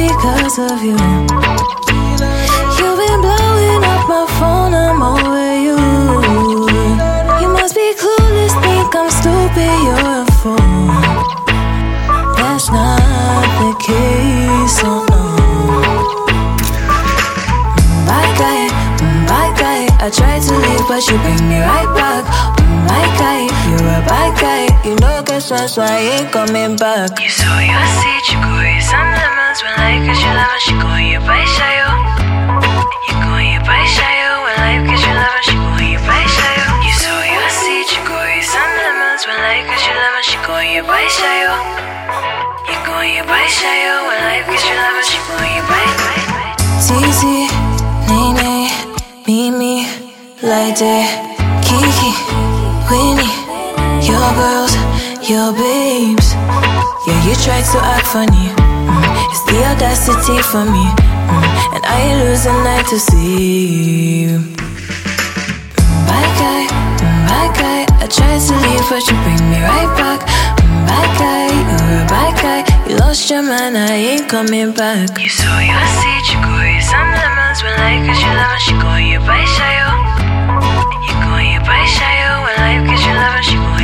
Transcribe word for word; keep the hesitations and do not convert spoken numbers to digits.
because of you. You've been blowing up my phone, I'm over you. You must be clueless, think I'm stupid, you're a fool. That's not the case, oh no. Bye guy, bye guy, I tried to leave but you bring me right back. My guy, you're a bad guy. You know guess that's why I ain't coming back. You saw your seat, you go you some lemons. When life gets you love, she go you buy shayo. You go you buy shayo. When life gets you love, she go you buy shayo. You saw your seat, you go you some lemons. When life gets you love, she go you buy shayo. You go you buy shayo. When life gets you love, she go you buy. Titi, Nene, Mimi, Lady, Kiki, Winnie, your girls, your babes. Yeah, you tried to act funny. Mm, it's the audacity for me. Mm, and I ain't losing night to see you. Bye guy, mm, bye guy. I tried to leave but you bring me right back. Mm, bye guy, you're a bad guy. You lost your man, I ain't coming back. You saw your seat, you go you some lemons. When life gets you love, she go you buy shayo. You go you buy shayo. When life gets you love, she go